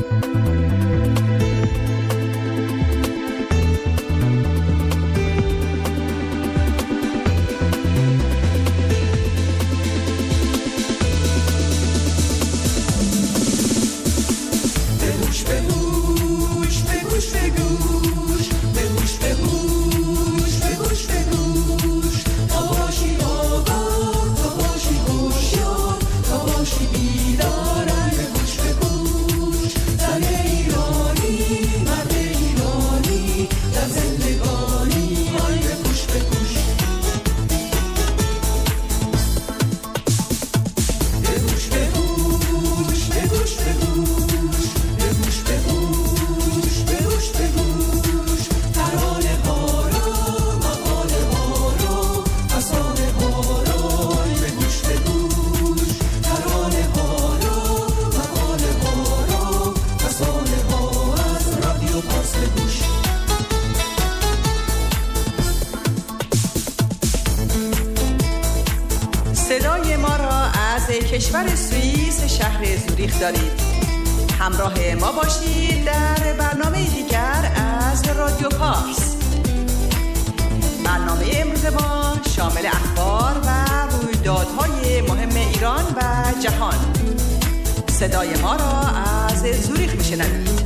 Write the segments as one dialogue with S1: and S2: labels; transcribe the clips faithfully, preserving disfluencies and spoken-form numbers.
S1: صدای ما را از کشور سوئیس شهر زوریخ دارید. همراه ما باشید در برنامه دیگر از رادیو پارس. برنامه امروز ما شامل اخبار و رویدادهای مهم ایران و جهان. صدای ما را از زوریخ میشنوید.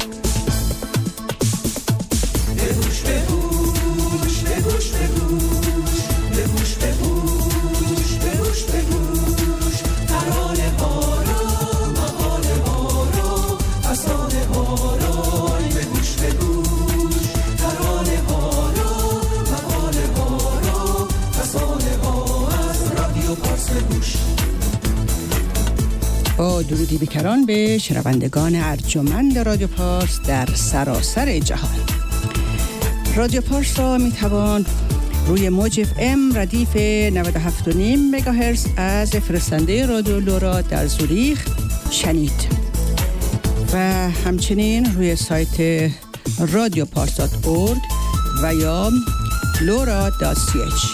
S1: بگوش بگوش بگوش بگوش بگوش بگوش بگوش بگوش ترانه ها را مقاله ها را فسانه ها را بگوش بگوش ترانه ها را مقاله ها را فسانه ها از رادیو پارس بگوش. با درودی بیکران به شنوندگان ارجمند رادیو پارس در سراسر جهان. رادیو پارس را می توان روی موج اف ام ردیف نود و هفت و نیم مگاهرتز از فرستنده رادیو لورا در زوریخ شنید و همچنین روی سایت رادیو پارس دات اورگ و یا لورا دات سی اچ.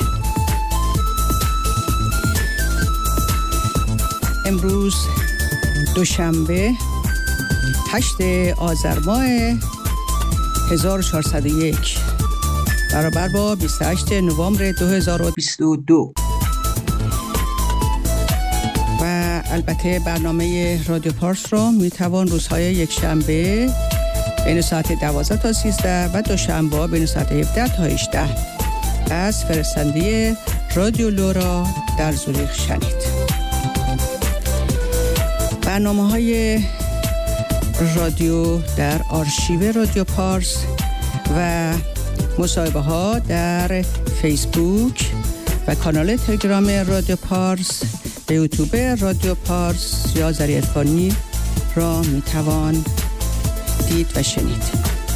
S1: امروز دوشنبه هشتم آذر ماه هزار و چهارصد و یک برابر با بیست و هشتم نوامبر دو هزار و بیست و دو و البته برنامه رادیو پارس رو میتوان روزهای یک شنبه بین ساعت دوازده تا سیزده و دوشنبه بین ساعت هفده تا هجده از فرستنده رادیو لورا در زوریخ شنید. برنامه‌های رادیو در آرشیو رادیو پارس و مصاحبه ها در فیسبوک و کانال تلگرام رادیو پارس و یوتیوب رادیو پارس یا ذریعه فانی را می توان دید و شنید.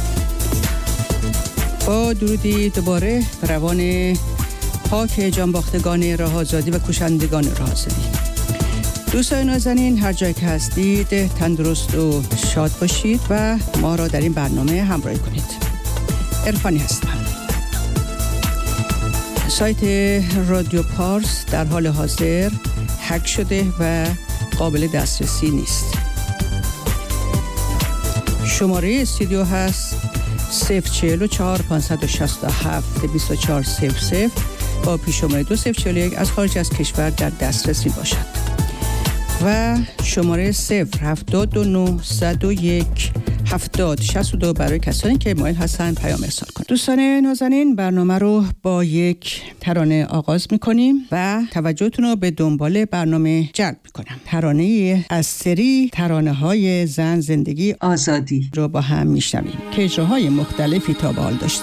S1: با درودی دوباره به روان پاک جانباختگان راه آزادی و کشندگان راه آزادی. دوستان نازنین هر جای که هستید تندرست و شاد باشید و ما را در این برنامه همراهی کنید. عرفانی هستم. سایت رادیو پارس در حال حاضر هک شده و قابل دسترسی نیست. شماره استودیو هست صفر چهل و چهار پانصد و شصت و هفت بیست و چهار صفر صفر با پیش‌شماره دو صفر چهل و یک از خارج از کشور در دسترسی باشد و شماره صفر هفتاد و نه صد و یک هفتاد شصت و دو برای کسانی که مایل هستن پیام ارسال کنند. دوستان نازنین برنامه رو با یک ترانه آغاز میکنیم و توجهتون رو به دنبال برنامه جلب میکنم. ترانه از سری ترانه های زن زندگی آزادی رو با هم میشنویم که اجراهای مختلفی تا به حال داشته.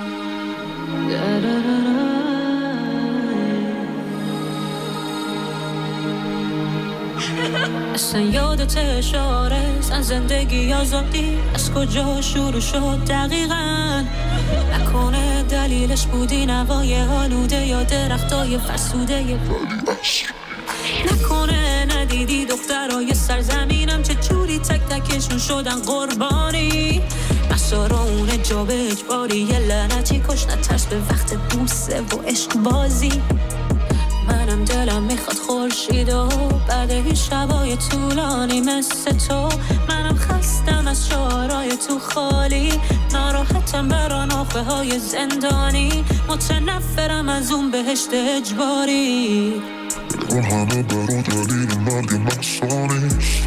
S2: اصلا یادت اشاره زن زندگی آزادی از کجا شروع شد دقیقاً؟ نکنه دلیلش بودی نوای آلوده یا درختای فرسوده بود؟ نکنه ندیدی دخترای سرزمینم چه جوری تک تکشون شدن قربانی؟ مسارا اون جا به اجباری یه لعنتی کش نترس به وقت بوسه و عشق بازی. منم دلم میخواد خورشید و بعد این شبای طولانی مثل تو منم خسته تو خالی، ناراحتم برا ناخه های زندانی، متنفرم از اون بهشت اجباری.
S3: اون همه برا دلیل مرگ مقصانیست.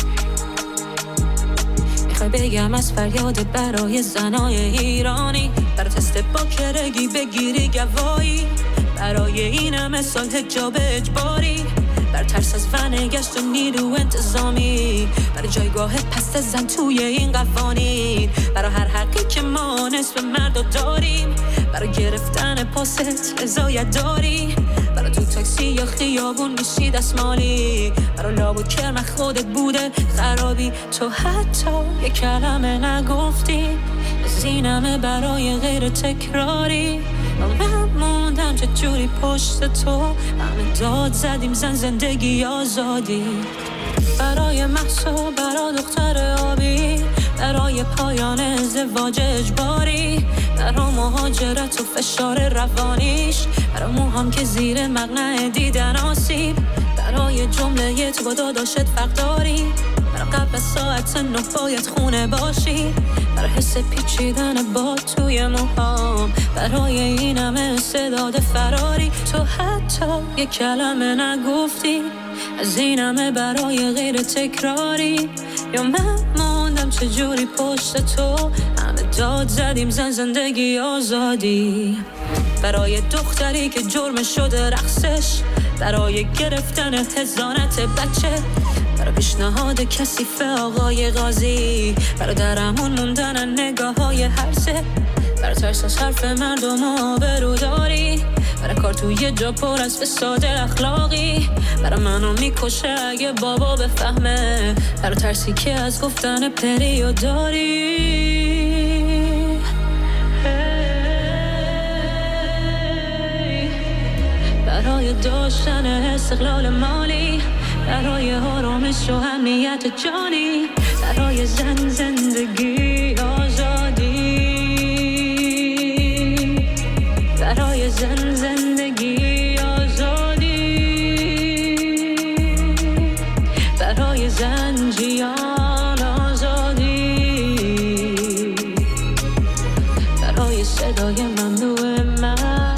S2: میخوای بگم از فریاد برای زنای ایرانی، بر تست باکرگی بگیری گوایی، برای این همه سال حجاب اجباری، بر ترس از ونگشت و نیرو انتظامی، برای جایگاه پست زن توی این قوانین، برای هر حقی که ما نصف مرد داریم، برای گرفتن پاست رضایت داری، برای تو تاکسی یا خیابون میشی دستمالی، برای لابد کرم خودت بوده خرابی، تو حتی یک کلمه نگفتی از این همه برای غیر تکراری. من موندم چه جوری پشت تو، همه داد زدیم زن زندگی آزادی، برای محسا برای دختر آبی، برای پایان ازدواج اجباری، برای مهاجرت و فشار روانیش، برای موهام که زیر مقنعه دیدن آسیب، برای جمله تو با داداشت فرق داری، برای قبل ساعت نه باید خونه باشی، برای حس پیچیدن با توی موهام، برای این همه استعداد فراری، تو حتی یک کلمه نگفتی از این همه برای غیر تکراری. یا من موندم چجوری پشت تو، همه داد زدیم زن زندگی آزادی، برای دختری که جرم شده رقصش، برای گرفتن حضانت بچه، برای پیشنهاد کثیف آقای قاضی، برای درمون موندن نگاه های هر سه، برای ترس از حرف مردم آبروداری، برای کار توی جا پر از فساد اخلاقی، برای منو میکشه اگه بابا بفهمه، برای ترسی که از گفتن پریو داری، برای داشتن استقلال مالی، برای آرامش و امنیت جانی، برای زن زندگی آزادی، برای زن زندگی آزادی، برای زن جیان آزادی، برای صدای ممنوع من،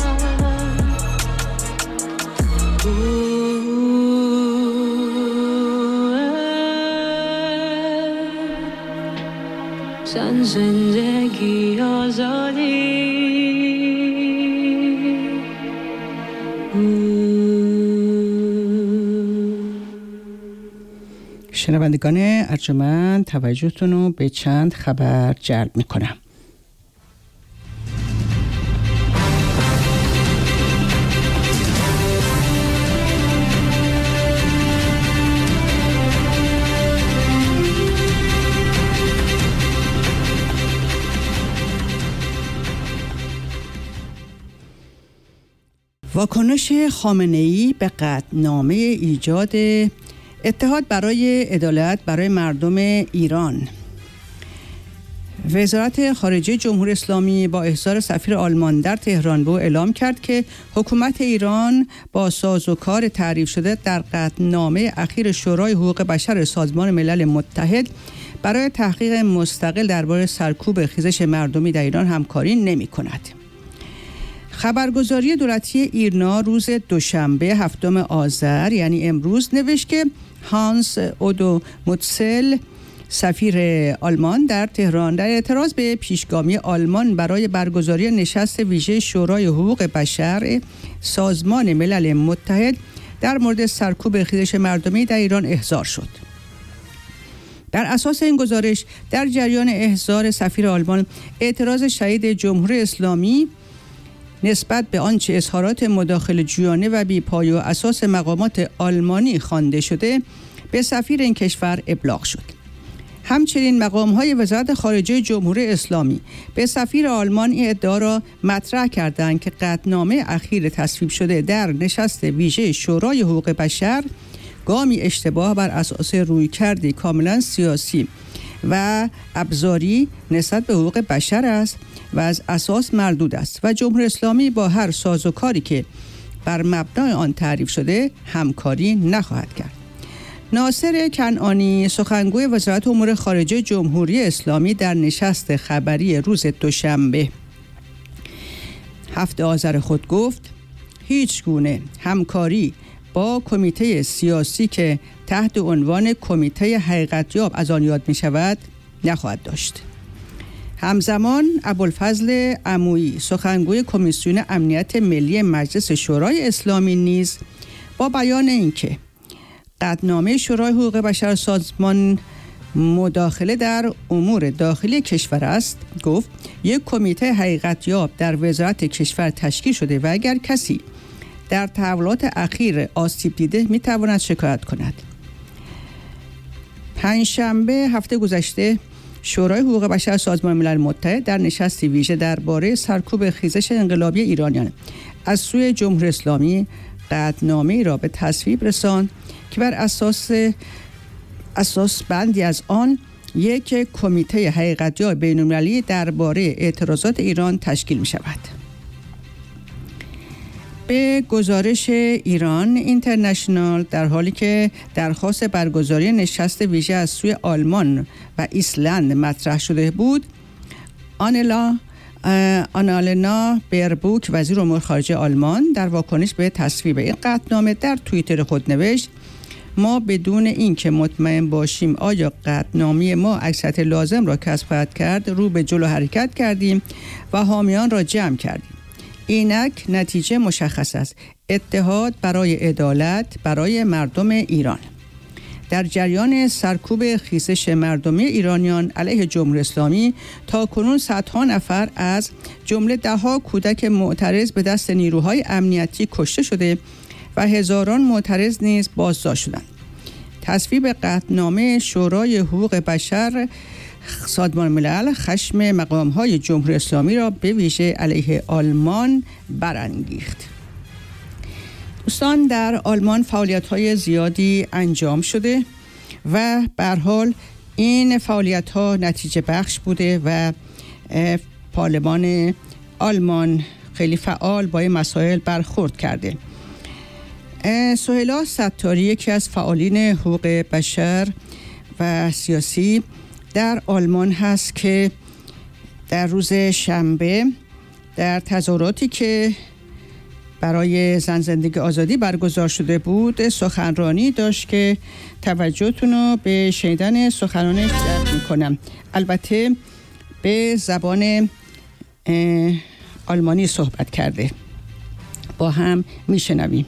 S2: زن زندگی آزادی.
S1: شنوندگان ارجمند، توجهتون رو به چند خبر جلب میکنم. واکنش خامنه‌ای به قطعنامه ایجاد اتحاد برای عدالت برای مردم ایران. وزارت خارجه جمهوری اسلامی با احضار سفیر آلمان در تهران به او اعلام کرد که حکومت ایران با سازوکار تعریف شده در قطعنامه اخیر شورای حقوق بشر سازمان ملل متحد برای تحقیق مستقل درباره سرکوب خیزش مردمی در ایران همکاری نمی‌کند. خبرگزاری دولتی ایرنا روز دوشنبه هفتم آذر یعنی امروز نوشت که هانس اودو موتسل سفیر آلمان در تهران در اعتراض به پیشگامی آلمان برای برگزاری نشست ویژه شورای حقوق بشر سازمان ملل متحد در مورد سرکوب خیزش مردمی در ایران احضار شد. بر اساس این گزارش در جریان احضار سفیر آلمان اعتراض شدید جمهوری اسلامی نسبت به آنچه اظهارات مداخله جویانه و بی‌پایه و اساس مقامات آلمانی خوانده شده به سفیر این کشور ابلاغ شد. همچنین مقام‌های وزارت خارجه جمهوری اسلامی به سفیر آلمان این ادعا را مطرح کردند که قطعنامه اخیر تصویب شده در نشست ویژه شورای حقوق بشر گامی اشتباه بر اساس رویکردی کاملا سیاسی و ابزاری نسبت به حقوق بشر است و از اساس مردود است و جمهوری اسلامی با هر سازوکاری که بر مبنای آن تعریف شده همکاری نخواهد کرد. ناصر کنعانی سخنگوی وزارت امور خارجه جمهوری اسلامی در نشست خبری روز دوشنبه هفت آذر خود گفت هیچ گونه همکاری با کمیته سیاسی که تحت عنوان کمیته حقیقتیاب از آن یاد می شود نخواهد داشت. همزمان ابوالفضل عمویی سخنگوی کمیسیون امنیت ملی مجلس شورای اسلامی نیز با بیان اینکه قطعنامه شورای حقوق بشر سازمان مداخله در امور داخلی کشور است گفت یک کمیته حقیقتیاب در وزارت کشور تشکیل شده و اگر کسی در تحولات اخیر آسیب دیده می تواند شکایت کند. پنجشنبه هفته گذشته شورای حقوق بشر سازمان ملل متحد در نشستی ویژه درباره سرکوب خیزش انقلابی ایرانیان از سوی جمهوری اسلامی قطعنامه‌ای را به تصویب رساند که بر اساس اساس بندی از آن یک کمیته حقیقتیاب بین‌المللی درباره اعتراضات ایران تشکیل می شود. به گزارش ایران اینترنشنال در حالی که درخواست برگزاری نشست ویژه از سوی آلمان و ایسلند مطرح شده بود، آنلا آنالنا بربوک وزیر امور خارجه آلمان در واکنش به تصویب این قطعنامه در توییتر خود نوشت ما بدون اینکه مطمئن باشیم آیا قطعنامه ما اکثریت لازم را کسب خواهد کرد رو به جلو حرکت کردیم و حامیان را جمع کردیم. اینک نتیجه مشخص است. اتحاد برای عدالت برای مردم ایران. در جریان سرکوب خیزش مردمی ایرانیان علیه جمهوری اسلامی تا کنون صدها نفر از جمله ده‌ها کودک معترض به دست نیروهای امنیتی کشته شده و هزاران معترض نیز بازداشت شدند. تصویب قطعنامه شورای حقوق بشر سازمان ملل خشم مقام‌های جمهوری اسلامی را به ویژه علیه آلمان برانگیخت. دوستان، در آلمان فعالیت‌های زیادی انجام شده و به هر حال این فعالیت‌ها نتیجه بخش بوده و پارلمان آلمان خیلی فعال با این مسائل برخورد کرده. سهیلا ستاری یکی از فعالین حقوق بشر و سیاسی در آلمان هست که در روز شنبه در تظاهراتی که برای زن زندگی آزادی برگزار شده بود سخنرانی داشت که توجهتون رو به شنیدن سخنانش جلب می‌کنم. البته به زبان آلمانی صحبت کرده. با هم میشنویم.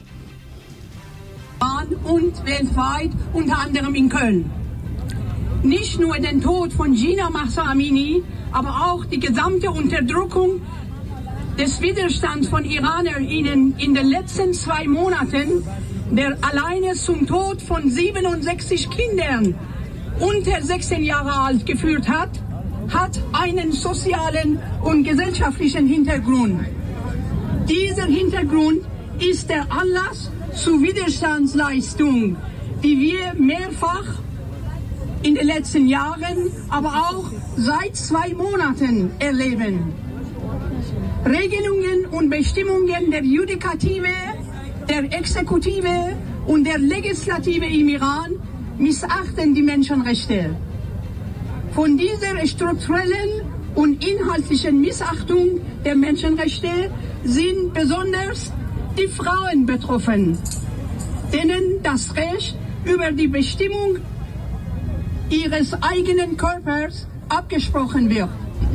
S4: Und weltweit, unter anderem in Köln. Nicht nur den Tod von Gina Mahsa Amini, aber auch die gesamte Unterdrückung des Widerstands von IranerInnen in den letzten zwei Monaten, der alleine zum Tod von siebenundsechzig Kindern unter sechzehn Jahre alt geführt hat, hat einen sozialen und gesellschaftlichen Hintergrund. Dieser Hintergrund ist der Anlass zur Widerstandsleistung, die wir mehrfach in den letzten Jahren, aber auch seit zwei Monaten erleben. Regelungen und Bestimmungen der Judikative, der Exekutive und der Legislative im Iran missachten die Menschenrechte. Von dieser strukturellen und inhaltlichen Missachtung der Menschenrechte sind besonders die Frauen betroffen, denen das Recht über die Bestimmung ihres eigenen Körpers abgesprochen wird.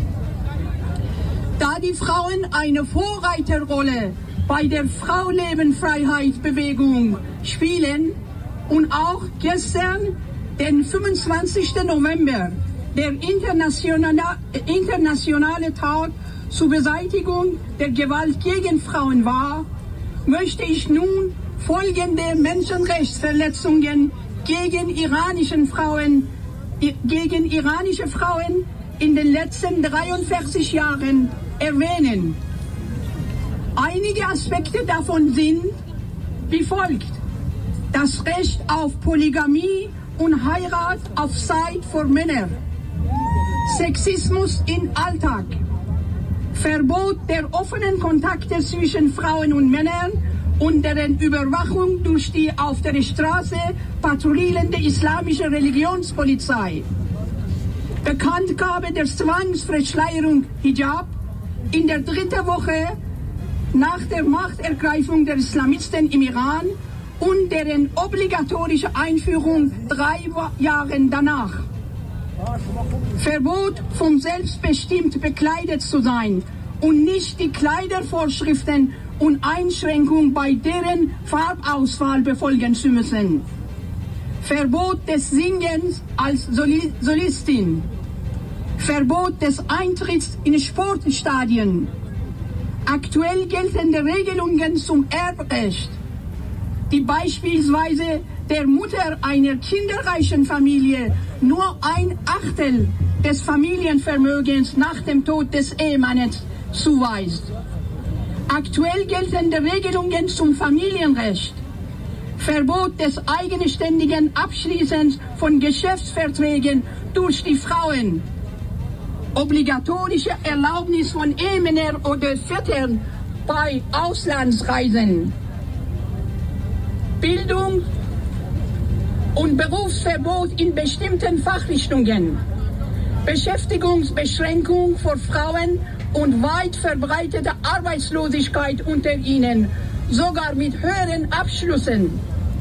S4: Da die Frauen eine Vorreiterrolle bei der Frau-Leben-Freiheit-Bewegung spielen und auch gestern, den fünfundzwanzigsten November, der internationale, internationale Tag zur Beseitigung der Gewalt gegen Frauen war, möchte ich nun folgende Menschenrechtsverletzungen gegen iranischen Frauen, gegen iranische Frauen in den letzten dreiundvierzig Jahren erwähnen. Einige Aspekte davon sind wie folgt: das Recht auf Polygamie und Heirat auf Zeit für Männer, Sexismus im Alltag, Verbot der offenen Kontakte zwischen Frauen und Männern und deren Überwachung durch die auf der Straße patrouillierende islamische Religionspolizei. Bekanntgabe der Zwangsverschleierung Hijab in der dritten Woche nach der Machtergreifung der Islamisten im Iran und deren obligatorische Einführung drei Jahre danach. Verbot, von selbstbestimmt bekleidet zu sein und nicht die Kleidervorschriften und Einschränkungen bei deren Farbauswahl befolgen zu müssen. Verbot des Singens als Soli- Solistin. Verbot des Eintritts in Sportstadien. Aktuell geltende Regelungen zum Erbrecht, die beispielsweise der Mutter einer kinderreichen Familie nur ein Achtel des Familienvermögens nach dem Tod des Ehemannes zuweist. Aktuell geltende Regelungen zum Familienrecht. Verbot des eigenständigen Abschließens von Geschäftsverträgen durch die Frauen. Obligatorische Erlaubnis von Ehemännern oder Vätern bei Auslandsreisen. Bildung und Berufsverbot in bestimmten Fachrichtungen. Beschäftigungsbeschränkung für Frauen und weit verbreitete Arbeitslosigkeit unter ihnen, sogar mit höheren Abschlüssen.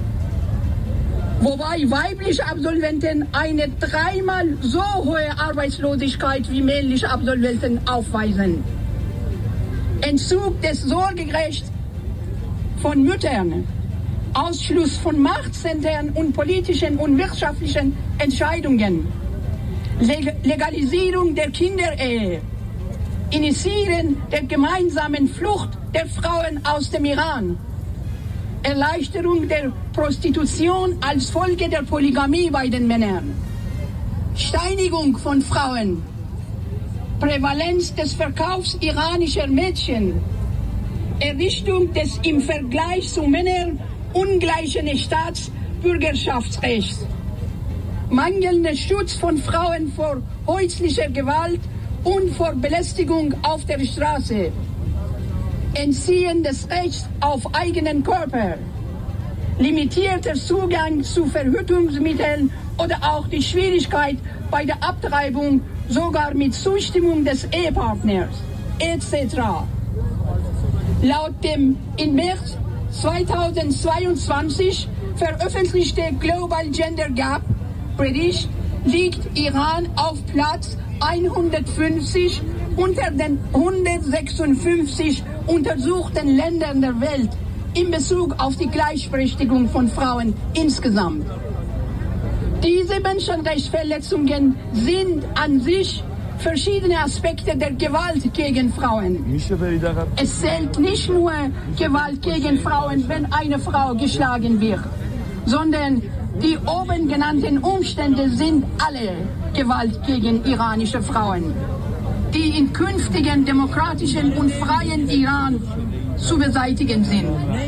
S4: Wobei weibliche Absolventen eine dreimal so hohe Arbeitslosigkeit wie männliche Absolventen aufweisen. Entzug des Sorgerechts von Müttern. Ausschluss von Machtzentren und politischen und wirtschaftlichen Entscheidungen. Leg- Legalisierung der Kinderehe. Initiieren der gemeinsamen Flucht der Frauen aus dem Iran. Erleichterung der Prostitution als Folge der Polygamie bei den Männern. Steinigung von Frauen. Prävalenz des Verkaufs iranischer Mädchen. Errichtung des im Vergleich zu Männern ungleichen Staatsbürgerschaftsrechts. Mangelnder Schutz von Frauen vor häuslicher Gewalt und vor Belästigung auf der Straße. Entziehen des Rechts auf eigenen Körper. Limitierter Zugang zu Verhütungsmitteln oder auch die Schwierigkeit bei der Abtreibung, sogar mit Zustimmung des Ehepartners, et cetera. Laut dem im März zweitausendzweiundzwanzig veröffentlichte Global Gender Gap Bericht liegt Iran auf Platz hundertfünfzig unter den hundertsechsundfünfzig untersuchten Ländern der Welt in Bezug auf die Gleichberechtigung von Frauen insgesamt. Diese Menschenrechtsverletzungen sind an sich verschiedene Aspekte der Gewalt gegen Frauen. Es zählt nicht nur Gewalt gegen Frauen, wenn eine Frau geschlagen wird, sondern die oben genannten Umstände sind alle Gewalt gegen iranische Frauen, die in künftigen demokratischen und freien Iran zu beseitigen sind.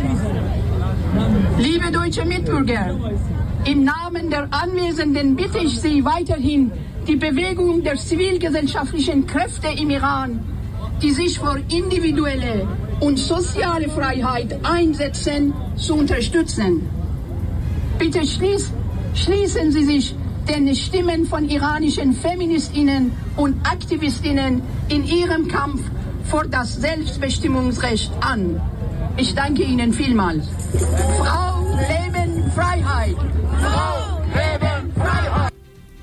S4: Liebe deutsche Mitbürger, im Namen der Anwesenden bitte ich Sie weiterhin, die Bewegung der zivilgesellschaftlichen Kräfte im Iran, die sich für individuelle und soziale Freiheit einsetzen, zu unterstützen. Bitte schließ, schließen Sie sich den Stimmen von iranischen Feministinnen und Aktivistinnen in ihrem Kampf für das Selbstbestimmungsrecht an. Ich danke Ihnen vielmals. Frau, Leben, Freiheit! Frau, Leben, Freiheit!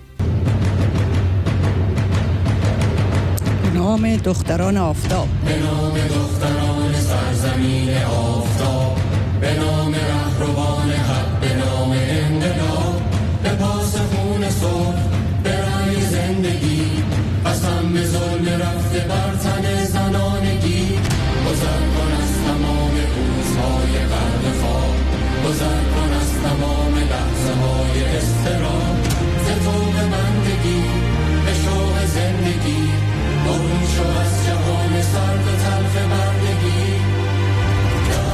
S1: به نام دختران آفتاب.
S5: به نام دختران سرزمین آفتاب، به نام رهروان حق، به نام انقلاب، به پاس خون صبح، به رای زندگی، قسم به ظلم رفته بر تن زنانگی. گذر کن از تمام روزهای غرق خواب، گذر کن از تمام لحظه های اضطراب، ز طوق بندگی به شوق زندگی، برون شو از جهان سرد و تلخ بردگی.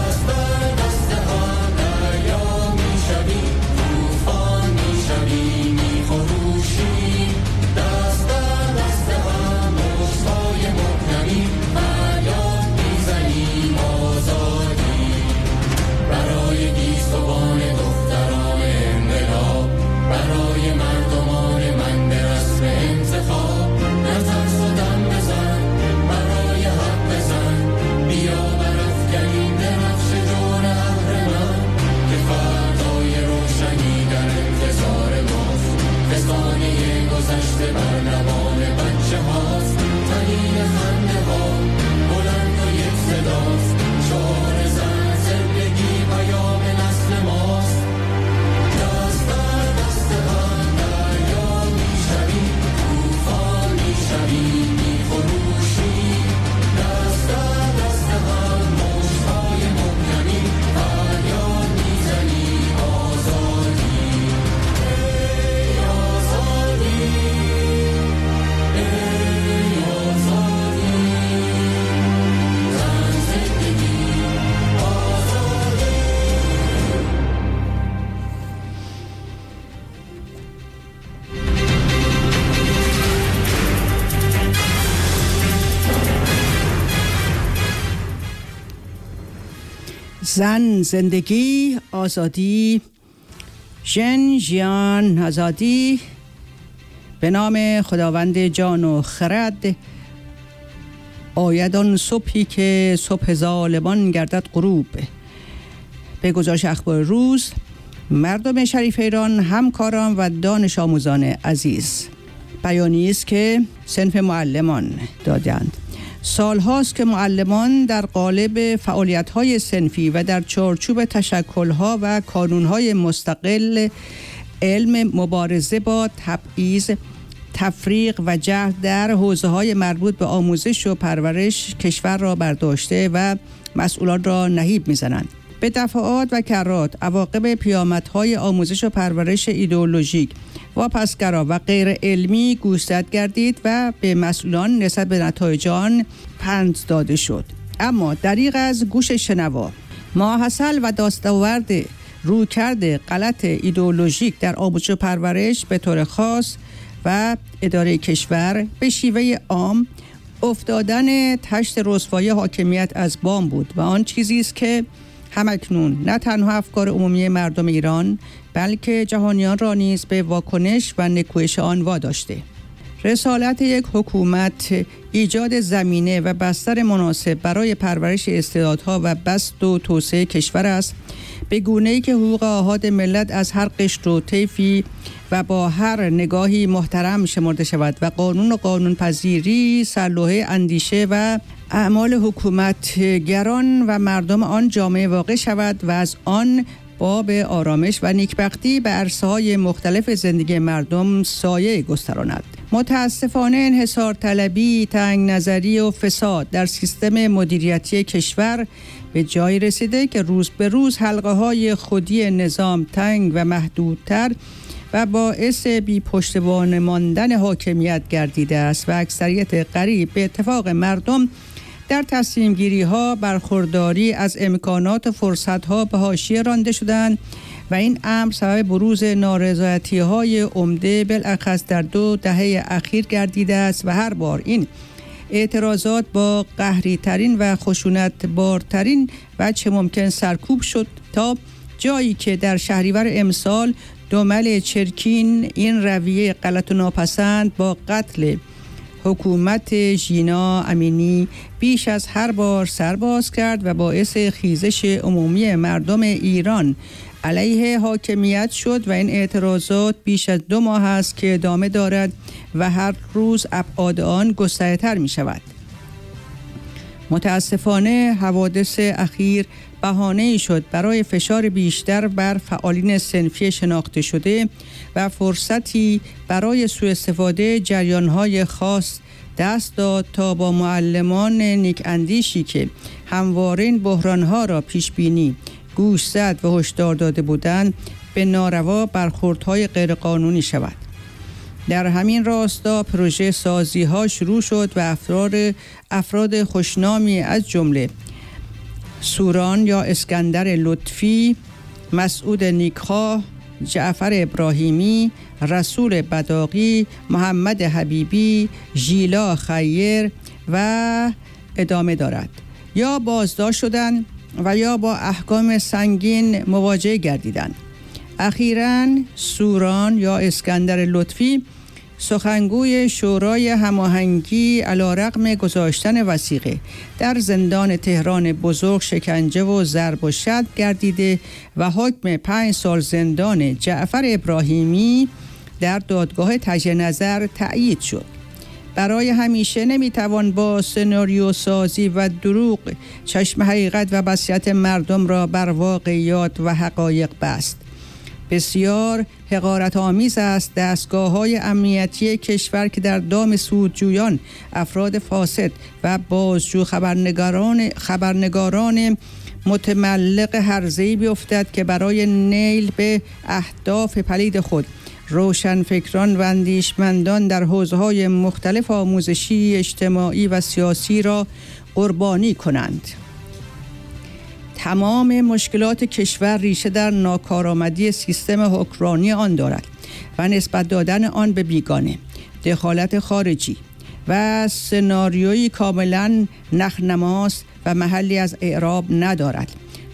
S1: زن، زندگی، آزادی، ژن، ژیان، آزادی. به نام خداوند جان و خرد. آید آن صبحی که صبح ظالمان گردد غروب. به گزارش اخبار روز، مردم شریف ایران، همکاران و دانش آموزان عزیز. بیانیه‌ای است که صنف معلمان دادند. سال هاست که معلمان در قالب فعالیت‌های صنفی و در چارچوب تشکل‌ها و کانون‌های مستقل علم مبارزه با تبعیض، تفریق و جهل در حوزه‌های مربوط به آموزش و پرورش کشور را برداشته و مسئولان را نهیب می‌زنند. به دفعات و کرات عواقب پیامدهای آموزش و پرورش ایدئولوژیک، واپسگرا و غیر علمی گوشزد گردید و به مسئولان نسبت به نتایج آن پند داده شد. اما دریغ از گوش شنوا، ماحصل و دستاورد رویکرد غلط ایدئولوژیک در آموزش و پرورش به طور خاص و اداره کشور به شیوه عام افتادن تشت رسوایی حاکمیت از بام بود و آن چیزی است که همکنون نه تنها افکار عمومی مردم ایران بلکه جهانیان را نیز به واکنش و نکوهش آن واداشته. رسالت یک حکومت ایجاد زمینه و بستر مناسب برای پرورش استعدادها و بسط و توسعه کشور است، به گونه‌ای که حقوق آحاد ملت از هر قشر و طیفی و با هر نگاهی محترم شمرده شود و قانون و قانون پذیری سرلوحه اندیشه و اعمال حکومتگران و مردم آن جامعه واقع شود و از آن باب آرامش و نیکبختی به عرصه‌های مختلف زندگی مردم سایه گستراند. متاسفانه انحصار طلبی، تنگ نظری و فساد در سیستم مدیریتی کشور به جایی رسیده که روز به روز حلقه‌های خودی نظام تنگ و محدودتر و باعث بی پشتوانه ماندن حاکمیت گردیده است و اکثریت غریب به اتفاق مردم در تصمیم گیری ها برخورداری از امکانات و فرصت ها به حاشیه رانده شدند و این امر سبب بروز نارضایتی های عمده بالاخص در دو دهه اخیر گردیده است و هر بار این اعتراضات با قهری ترین و خشونت بارترین وجه ممکن سرکوب شد تا جایی که در شهریور امسال دمل چرکین این رویه غلط و ناپسند با قتل حکومت ژینا امینی بیش از هر بار سرباز کرد و باعث خیزش عمومی مردم ایران علیه حاکمیت شد و این اعتراضات بیش از دو ماه است که ادامه دارد و هر روز ابعاد آن گستره‌تر می شود. متاسفانه حوادث اخیر بهانه‌ای شد برای فشار بیشتر بر فعالین صنفی شناخته شده و فرصتی برای سوء استفاده جریان‌های خاص دست داد تا با معلمان نیک اندیشی که همواره این بحران‌ها را پیش بینی، گوش زد و هشدار داده بودند به ناروا برخوردهای غیرقانونی شود. در همین راستا پروژه سازی‌ها شروع شد و افراد افراد خوشنامی از جمله سوران یا اسکندر لطفی، مسعود نیکخواه، جعفر ابراهیمی، رسول بداقی، محمد حبیبی، ژیلا خیر و ادامه دارد یا بازداشت شدند و یا با احکام سنگین مواجه گردیدند. اخیراً سوران یا اسکندر لطفی سخنگوی شورای هماهنگی علیرغم گذاشتن وثیقه در زندان تهران بزرگ شکنجه و ضرب و شتم گردیده و حکم پنج سال زندان جعفر ابراهیمی در دادگاه تجدید نظر تأیید شد. برای همیشه نمیتوان با سناریو سازی و دروغ چشم حقیقت و بصیرت مردم را بر واقعیات و حقایق بست. بسیار حقارت آمیز است دستگاه‌های امنیتی کشور که در دام سودجویان، افراد فاسد و بازجو خبرنگاران خبرنگاران متملق هرزه‌ای بیفتد که برای نیل به اهداف پلید خود روشنفکران و اندیشمندان در حوزه‌های مختلف آموزشی، اجتماعی و سیاسی را قربانی کنند. تمام مشکلات کشور ریشه در ناکارآمدی سیستم حکمرانی آن دارد و نسبت دادن آن به بیگانه، دخالت خارجی و سناریویی کاملا نخنماست و محلی از اعراب ندارد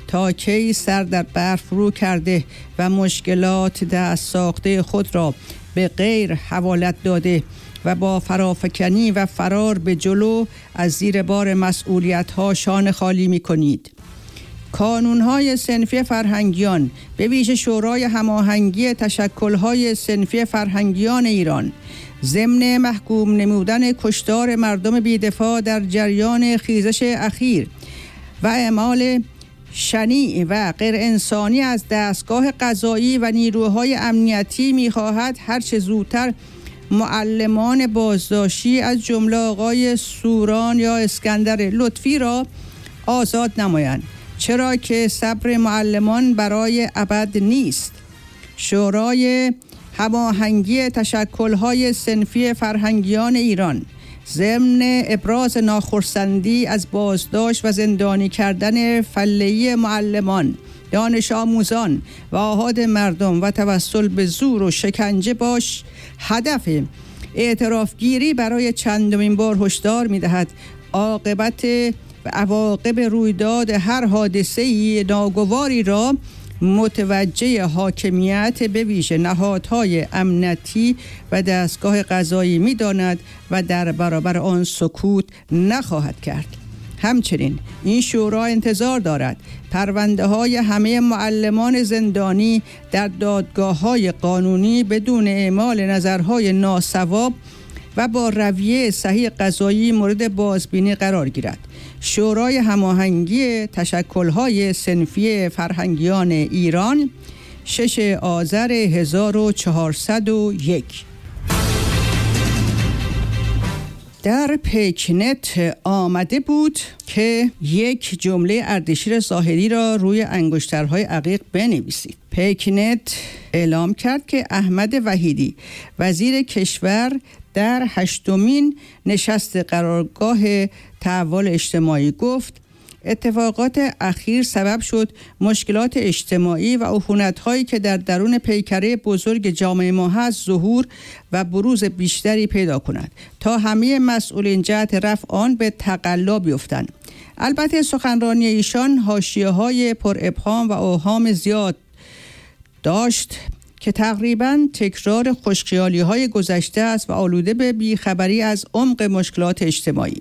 S1: تا کی سر در برف فرو کرده و مشکلات دست ساخته خود را به غیر حوالت داده و با فرافکنی و فرار به جلو از زیر بار مسئولیت‌ها شانه خالی می‌کنید. کانون‌های صنفی فرهنگیان، به ویژه شورای هماهنگی تشکل‌های صنفی فرهنگیان ایران، ضمن محکوم نمودن کشتار مردم بی‌دفاع در جریان خیزش اخیر و اعمال شنیع و غیر انسانی از دستگاه قضایی و نیروهای امنیتی می‌خواهد هرچه زودتر معلمان بازداشتی از جمله آقای سوران یا اسکندر لطفی را آزاد نمایند، چرا که صبر معلمان برای ابد نیست. شورای هماهنگی تشکل‌های صنفی فرهنگیان ایران ضمن ابراز ناخرسندی از بازداشت و زندانی کردن فله‌ای معلمان، دانش آموزان و آحاد مردم و توسل به زور و شکنجه باش هدف اعترافگیری برای چندمین بار هشدار می‌دهد عاقبت و عواقب رویداد هر حادثه‌ای ناگواری را متوجه حاکمیت به ویژه نهادهای امنیتی و دستگاه قضایی می‌داند و در برابر آن سکوت نخواهد کرد. همچنین این شورا انتظار دارد پرونده های همه معلمان زندانی در دادگاه های قانونی بدون اعمال نظرهای ناصواب و با رویه صحیح قضایی مورد بازبینی قرار گیرد. شورای هماهنگی تشکل‌های صنفی فرهنگیان ایران، ششم آذر هزار و چهارصد و یک. در پیکنت آمده بود که یک جمله اردشیر زاهدی را روی انگشترهای عقیق بنویسید. پیکنت اعلام کرد که احمد وحیدی وزیر کشور در هشتمین نشست قرارگاه تحول اجتماعی گفت اتفاقات اخیر سبب شد مشکلات اجتماعی و عفونت‌هایی که در درون پیکره بزرگ جامعه ما هست ظهور و بروز بیشتری پیدا کند تا همه مسئولین جهت رفع آن به تقلا بیفتند. البته سخنرانی ایشان حاشیه‌های پر ابهام و اوهام زیاد داشت که تقریباً تکرار خوشخیالی‌های گذشته است و آلوده به بیخبری از عمق مشکلات اجتماعی.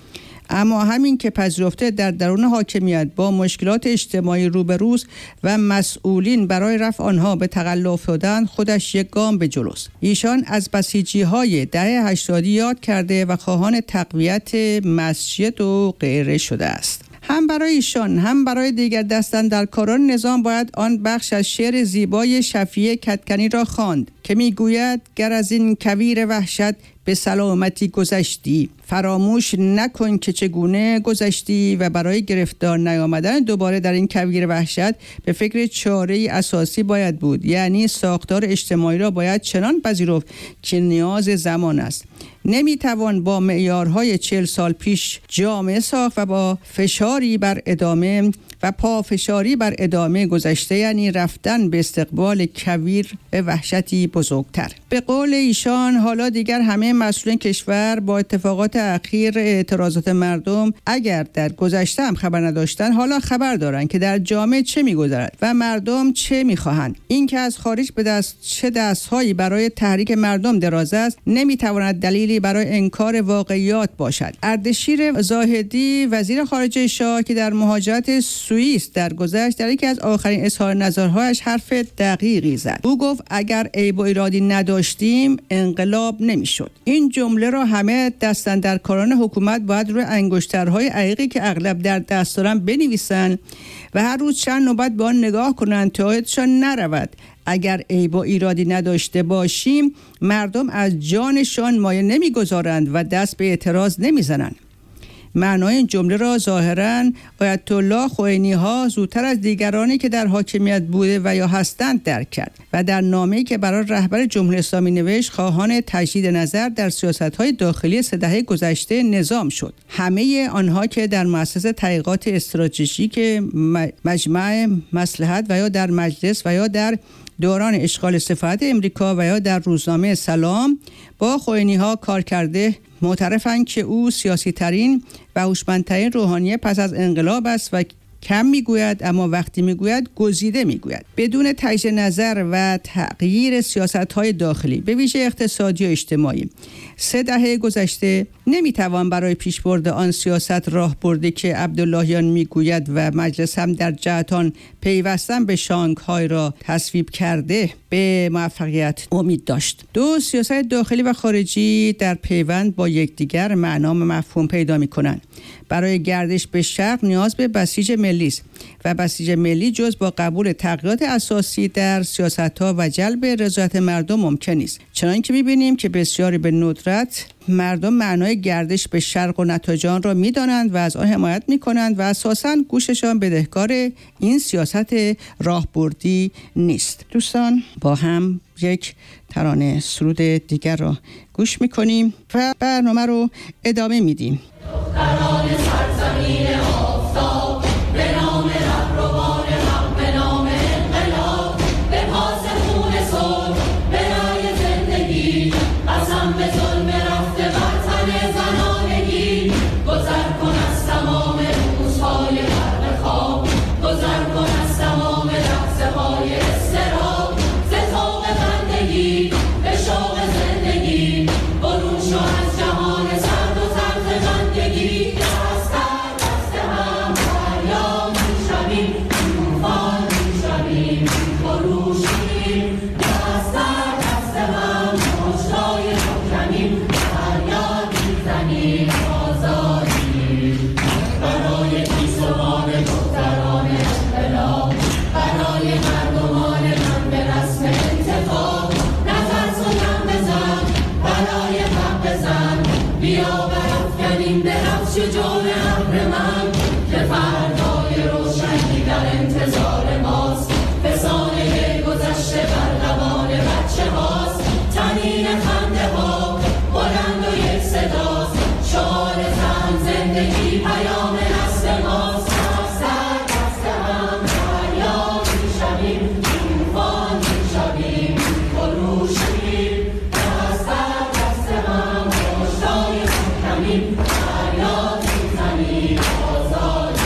S1: اما همین که پذیرفته در درون حاکمیت با مشکلات اجتماعی روبروست و مسئولین برای رفع آنها به تقلا افتادند، خودش یک گام به جلوست. ایشان از بسیجی‌های دهه هشتاد یاد کرده و خواهان تقویت مسجد و غیره شده است. هم برای ایشان هم برای دیگر دستاندرکاران نظام باید آن بخش از شعر زیبای شفیع کدکنی را خواند که میگوید گر از این کویر وحشت به سلامتی گذشتی، فراموش نکن که چگونه گذشتی و برای گرفتار نیامدن دوباره در این کویر وحشت به فکر چاره‌ای اساسی باید بود، یعنی ساختار اجتماعی را باید چنان پذیرفت که نیاز زمان است. نمیتوان با معیارهای چهل سال پیش جامعه ساخت و با فشاری بر ادامه و پافشاری بر ادامه گذشته، یعنی رفتن به استقبال کویر به وحشتی بزرگتر. به قول ایشان حالا دیگر همه مسئولین کشور با اتفاقات اخیر اعتراضات مردم اگر در گذشته هم خبر نداشتن، حالا خبر دارن که در جامعه چه میگذرد و مردم چه میخواهند. این که از خارج به دست چه دستهایی برای تحریک مردم دراز است نمیتواند دلیلی برای انکار واقعیات باشد. اردشیر زاهدی وزیر خارجه شاه که در مهاجرت سوئیس درگذشت در یکی از آخرین اظهار نظرهایش حرف دقیقی زد. او گفت اگر عیب و ایرادی نداشتیم انقلاب نمیشد. این جمله را همه دستاندرکاران حکومت باید روی انگشترهای عقیقی که اغلب در دست دارن بنویسن و هر روز چند نوبت به آن نگاه کنند تا یادشان نرود اگر عیب و ایرادی نداشته باشیم مردم از جانشان مایه نمیگذارند و دست به اعتراض نمیزنند. معنای این جمله را ظاهراً آیت الله خوئینی ها زودتر از دیگرانی که در حاکمیت بوده و یا هستند درک کرد و در نامه‌ای که برای رهبر جمهوری اسلامی نوشت خواهان تجدید نظر در سیاست‌های داخلی سه دهه گذشته نظام شد. همه آنها که در مؤسسه تحقیقات استراتژیک مجمع مصلحت و یا در مجلس و یا در دوران اشغال سفارت امریکا و یا در روزنامه سلام با خوئینی ها کار کرده معترفند که او سیاسی ترین و هوشمندترین روحانی پس از انقلاب است و کم میگوید، اما وقتی میگوید گزیده میگوید. بدون تجدید نظر و تغییر سیاست‌های داخلی به ویژه اقتصادی و اجتماعی سه دهه گذشته نمیتوان برای پیشبرد آن سیاست راهبردی که عبداللهیان میگوید و مجلس هم در جهت آن پیوستن به شانگهای را تصویب کرده به موفقیت امید داشت. دو، سیاست داخلی و خارجی در پیوند با یکدیگر معنا و مفهوم پیدا می‌کنند. برای گردش به شرق نیاز به بسیج ملی است و بسیج ملی جز با قبول تغییرات اساسی در سیاست‌ها و جلب رضایت مردم ممکن نیست. چنانکه می‌بینیم که بسیاری به ندرت مردم معنای گردش به شرق و نتایج آن را می‌دانند و از آن حمایت می‌کنند و اساساً گوششان بدهکار این سیاست راهبردی نیست. دوستان، با هم یک ترانه سرود دیگر را گوش می‌کنیم و برنامه رو ادامه میدیم.
S5: دختران سرزمین آفتاب به نام رهروان حق، به نام انقلاب، به پاس خون صلح، به رای زندگی، قسم به ظلم رفته بر تن زنانگی. گذر کن از تمام روزهای غرق خواب، گذر کن از تمام لحظه‌های اضطراب، ز طوق بندگی به شوق زندگی، برون شو از جهان سرد و تلخ بندگی. دست در دست هم فریاد می‌شویم، طوفان می‌شویم، خروشیم. دست در دست هم مشتای محکمیم، فریاد می‌زنیم آزادی. برای گیسوان دختران انقلاب، برای مردمان من به رسم انتخاب، نترس و کم بزن، برای حق بزن. بیا برافکنیم درفش جان اهرمن، که فردای روشنی در انتظار ماست. فسانه گذشته بر لبان بچه هاست، تنین خنده ها بلند و یک صداست. شعار زن زندگی پیام نسل ماست. دست در دست هم فریاد می‌شویم، طوفان می‌شویم، خروشیم. دست در دست هم مشتای محکمیم، فریاد می‌زنیم آزادی.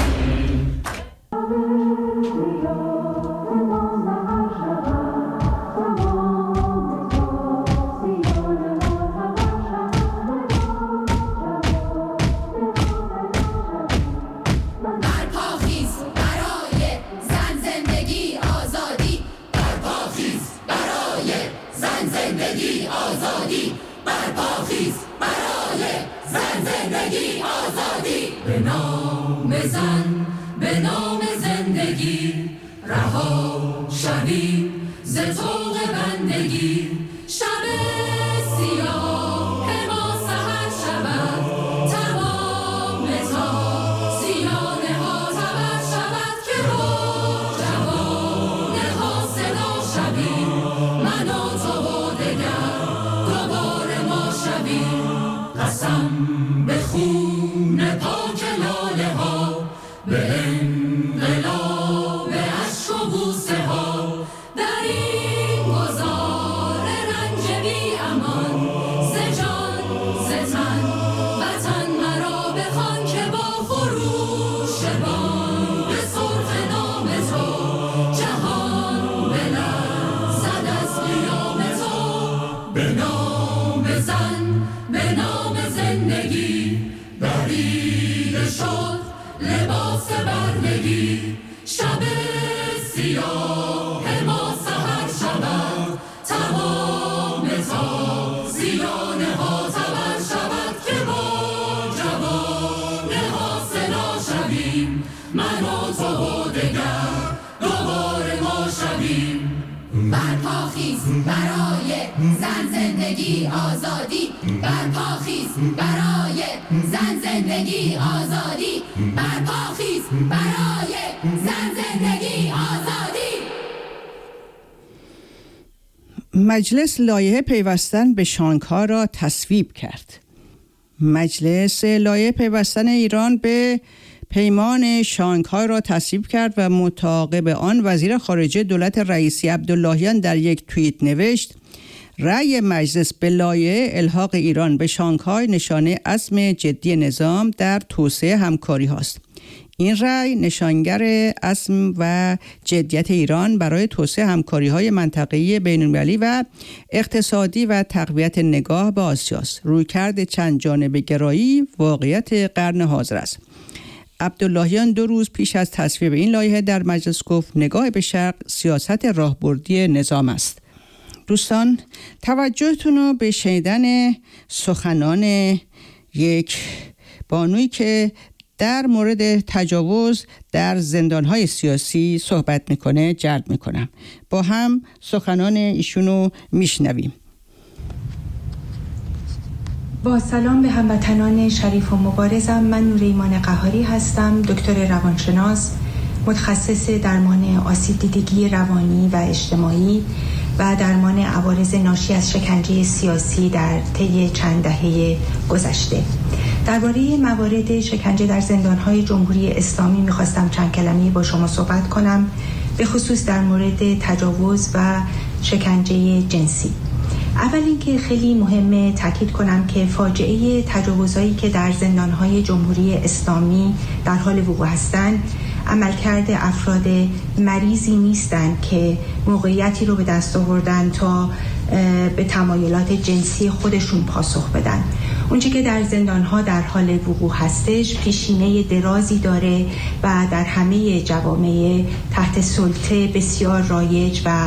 S6: برپاخیز برای زن زندگی آزادی، برپاخیز برای زن زندگی آزادی، برپاخیز برای زن زندگی آزادی. به نام زن، به نام زندگی، رها شویم ز طوق بندگی. شب سیاه ما سحر شود، تمام تازیانه ها تبر شود. که با جوانه ها صدا شویم، من و تو و دگر دوباره ما شویم. قسم به خون پاک لاله ها، به انقلاب عشق و بوسه ها. در این گذار رنج بی امان، ز جان ز تن وطن مرا بخوان. که با خروش بانگ سرخ نام تو، جهان بلرزد از قیام تو. به نام زن، به نام زندگی، دریده شد لباس بردگی. شب سیاه ما سحر شود، تمام تازیانه ها تبر شود. که با جوانه ها صدا شویم، من و تو و دگر دوباره ما شویم. برپاخیز برای زن زندگی آزادی، برپاخیز برای زن زندگی آزادی، برپاخیز برای زن زندگی آزادی.
S1: مجلس لایحه پیوستن به شانگها را تصویب کرد. مجلس لایحه پیوستن ایران به پیمان شانگهای را تصویب کرد و متعاقب آن وزیر خارجه دولت رئیسی عبداللهیان در یک توییت نوشت: رأی مجلس به لایحه الحاق ایران به شانگهای نشانه عزم جدی نظام در توسعه همکاری هاست. این رأی نشانگر عزم و جدیت ایران برای توسعه همکاری‌های منطقه‌ای بین‌المللی و اقتصادی و تقویت نگاه به آسیاست. رویکرد چند جانبه گرایی واقعیت قرن حاضر است. عبداللهیان دو روز پیش از تصویب این لایحه در مجلس گفت نگاه به شرق سیاست راهبردی نظام است. دوستان توجهتون رو به شنیدن سخنان یک بانویی که در مورد تجاوز در زندان‌های سیاسی صحبت میکنه جلب میکنم. با هم سخنان ایشونو میشنویم.
S7: با سلام به هموطنان شریف و مبارزم. من نور ایمان قهاری هستم، دکتر روانشناس، متخصص درمان آسیب دیدگی روانی و اجتماعی و درمان عوارض ناشی از شکنجه سیاسی در طی چند دهه گذشته. درباره موارد شکنجه در زندان‌های جمهوری اسلامی می‌خواستم چند کلمه‌ای با شما صحبت کنم، به خصوص در مورد تجاوز و شکنجه جنسی. اول اینکه خیلی مهمه تاکید کنم که فاجعه تجاوزهایی که در زندان‌های جمهوری اسلامی در حال وقوع هستند عملکرد افراد مریضی نیستند که موقعیتی رو به دست آوردن تا به تمایلات جنسی خودشون پاسخ بدن. اونچه که در زندان‌ها در حال وقوع هستش پیشینه درازی داره و در همه جوامع تحت سلطه بسیار رایج و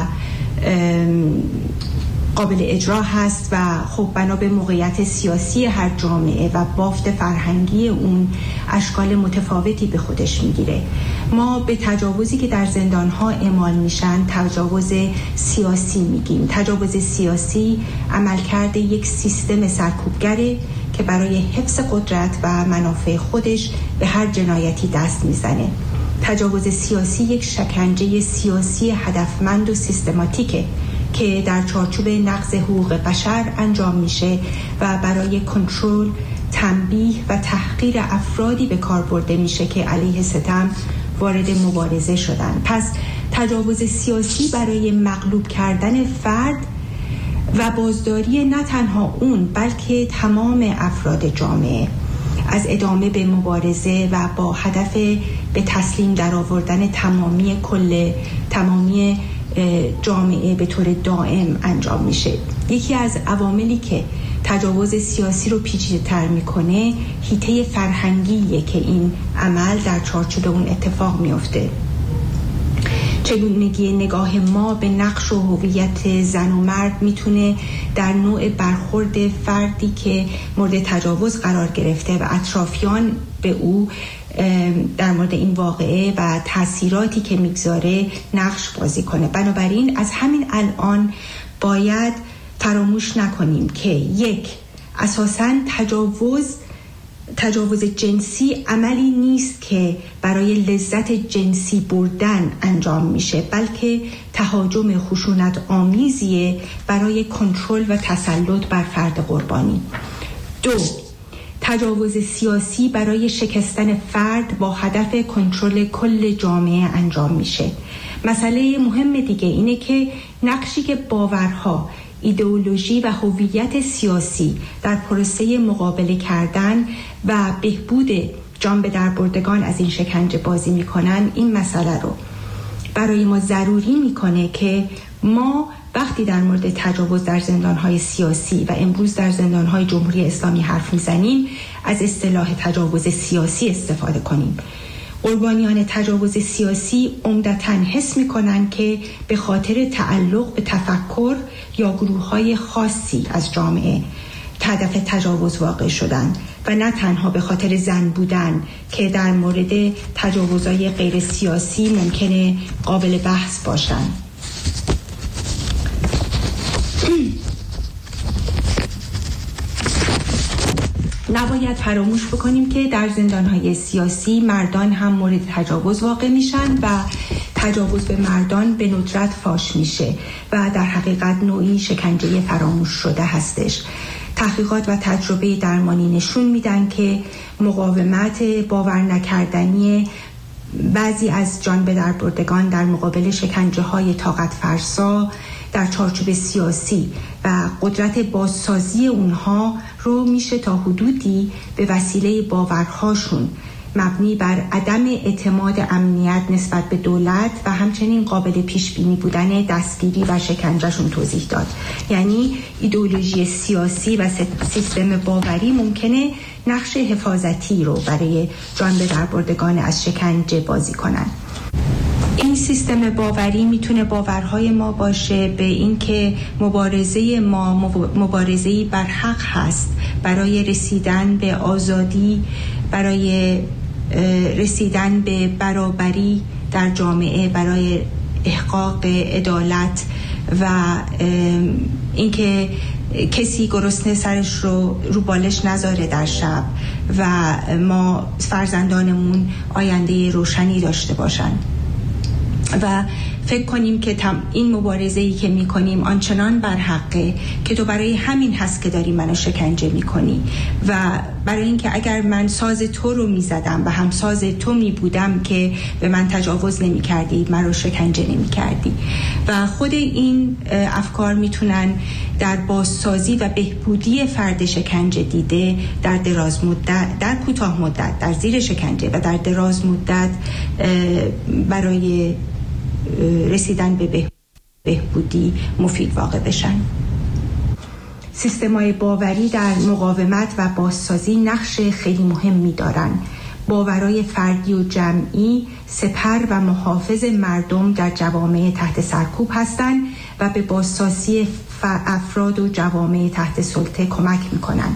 S7: قابل اجرا هست و خب بنا به موقعیت سیاسی هر جامعه و بافت فرهنگی اون اشکال متفاوتی به خودش میگیره. ما به تجاوزی که در زندان‌ها اعمال میشن تجاوز سیاسی میگیم. تجاوز سیاسی عملکرد یک سیستم سرکوبگره که برای حفظ قدرت و منافع خودش به هر جنایتی دست میزنه. تجاوز سیاسی یک شکنجه سیاسی هدفمند و سیستماتیکه که در چارچوب نقض حقوق بشر انجام میشه و برای کنترل، تنبیه و تحقیر افرادی به کار برده میشه که علیه ستم وارد مبارزه شدن. پس تجاوز سیاسی برای مغلوب کردن فرد و بازداری نه تنها اون بلکه تمام افراد جامعه از ادامه به مبارزه و با هدف به تسلیم درآوردن تمامی کل تمامی جامعه به طور دائم انجام میشه. یکی از عواملی که تجاوز سیاسی رو پیچیده‌تر میکنه حیطه فرهنگیه که این عمل در چارچوب اون اتفاق میفته. چگونگی نگاه ما به نقش و هویت زن و مرد میتونه در نوع برخورد فردی که مورد تجاوز قرار گرفته و اطرافیان به او در مورد این واقعه و تأثیراتی که میگذاره نقش بازی کنه. بنابراین از همین الان باید فراموش نکنیم که یک، اساساً تجاوز تجاوز جنسی عملی نیست که برای لذت جنسی بردن انجام میشه، بلکه تهاجم خشونت آمیزیه برای کنترل و تسلط بر فرد قربانی. دو، تجاوز سیاسی برای شکستن فرد با هدف کنترل کل جامعه انجام میشه. مسئله مهم دیگه اینه که نقشی که باورها، ایدئولوژی و هویت سیاسی در پروسه مقابله کردن و بهبود جان به در بردگان از این شکنجه بازی میکنن، این مسئله رو برای ما ضروری میکنه که ما وقتی در مورد تجاوز در زندانهای سیاسی و امروز در زندانهای جمهوری اسلامی حرف میزنیم از اصطلاح تجاوز سیاسی استفاده کنیم. قربانیان تجاوز سیاسی عمدتاً حس می‌کنند که به خاطر تعلق به تفکر یا گروه‌های خاصی از جامعه هدف تجاوز واقع شدند و نه تنها به خاطر زن بودن که در مورد تجاوزهای غیر سیاسی ممکنه قابل بحث باشند. نباید فراموش بکنیم که در زندان‌های سیاسی مردان هم مورد تجاوز واقع میشن و تجاوز به مردان به ندرت فاش میشه و در حقیقت نوعی شکنجه فراموش شده هستش. تحقیقات و تجربه درمانی نشون میدن که مقاومت باور نکردنی بعضی از جان به در بردگان در مقابل شکنجه های طاقت فرسا در چارچوب سیاسی و قدرت بازسازی اونها رو میشه تا حدودی به وسیله باورهاشون مبنی بر عدم اعتماد امنیت نسبت به دولت و همچنین قابل پیش بینی بودن دستگیری و شکنجهشون توضیح داد. یعنی ایدئولوژی سیاسی و سیستم باوری ممکنه نقش حفاظتی رو برای جان به دربردگان از شکنجه بازی کنن. این سیستم باوری میتونه باورهای ما باشه به اینکه مبارزه ما مبارزه‌ای بر حق هست برای رسیدن به آزادی، برای رسیدن به برابری در جامعه، برای احقاق عدالت و اینکه کسی گرسنه سرش رو رو بالش نذاره در شب و ما فرزندانمون آینده روشنی داشته باشن. و فکر کنیم که این مبارزه‌ای که می‌کنیم آنچنان بر حقه که تو برای همین هست که داری منو شکنجه می‌کنی و برای اینکه اگر من ساز تو رو می‌زدم و هم ساز تو می‌بودم که به من تجاوز نمی‌کردی، من رو شکنجه نمی‌کردی. و خود این افکار میتونن در بازسازی و بهبودی فرد شکنجه دیده در دراز مدت، در کوتاه مدت در زیر شکنجه و در دراز مدت برای رسیدن به بهبودی مفید واقع بشن. سیستم‌های باوری در مقاومت و بازسازی نقش خیلی مهمی دارن. باورهای فردی و جمعی سپر و محافظ مردم در جوامع تحت سرکوب هستند و به بازسازی افراد و جوامع تحت سلطه کمک میکنن.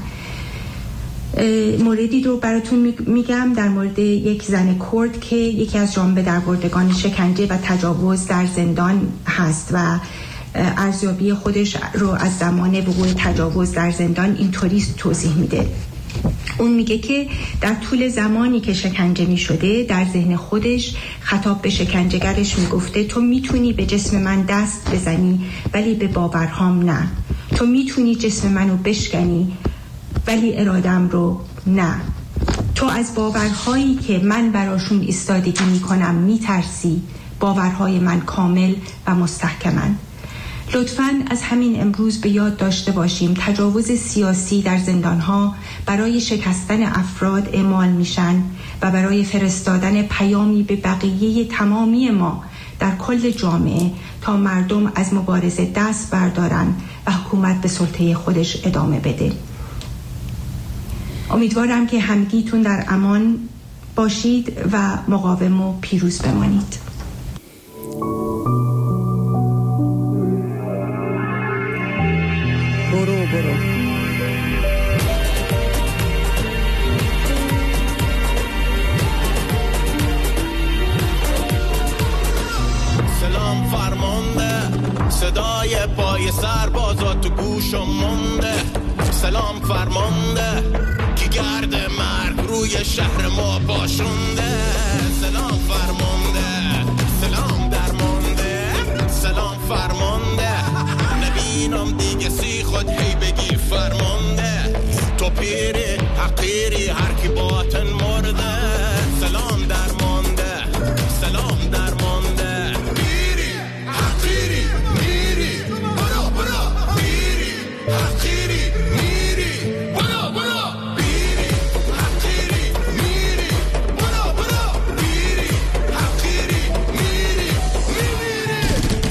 S7: موردی رو براتون میگم در مورد یک زن کرد که یکی از جانبه دربردگان شکنجه و تجاوز در زندان هست و ارزیابی خودش رو از زمان وقوع تجاوز در زندان اینطوری توضیح میده. اون میگه که در طول زمانی که شکنجه میشده در ذهن خودش خطاب به شکنجهگرش میگفته تو میتونی به جسم من دست بزنی ولی به باورهام نه. تو میتونی جسم منو بشکنی ولی ارادم رو نه. تو از باورهایی که من براشون ایستادگی میکنم میترسی. باورهای من کامل و مستحکمن. لطفاً از همین امروز به یاد داشته باشیم تجاوز سیاسی در زندانها برای شکستن افراد اعمال میشن و برای فرستادن پیامی به بقیه تمامی ما در کل جامعه تا مردم از مبارزه دست بردارن و حکومت به سلطه خودش ادامه بده. امیدوارم که همگیتون در امان باشید و مقاوم و پیروز بمانید.
S1: برو برو
S8: سلام فرمانده، صدای پای سربازا تو گوشم مونده. سلام فرمانده، کی گرد مرگ روی شهر ما پاشونده. سلام فرمانده، سلام درمانده. سلام فرمانده، نبینم دیگه سی خود هی بگی فرمانده. تو پیری حقیری هر کی باطن مرده. سلام درمانده، سلام درمانده. پیری حقیری میری برا برا. پیری حقیری میری برا برا. پیری حقیری میری برا برا. پیری حقیری میری میمیری.